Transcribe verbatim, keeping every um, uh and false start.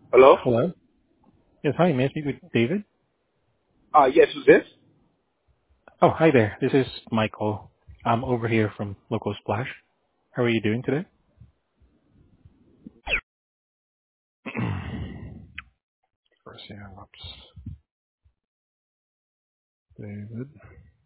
Hello? Hello. Yes, hi. May I speak with David? Uh, yes, who's this? Oh, hi there. This is Michael. I'm over here from Local Splash. How are you doing today? First, yeah, oops. David.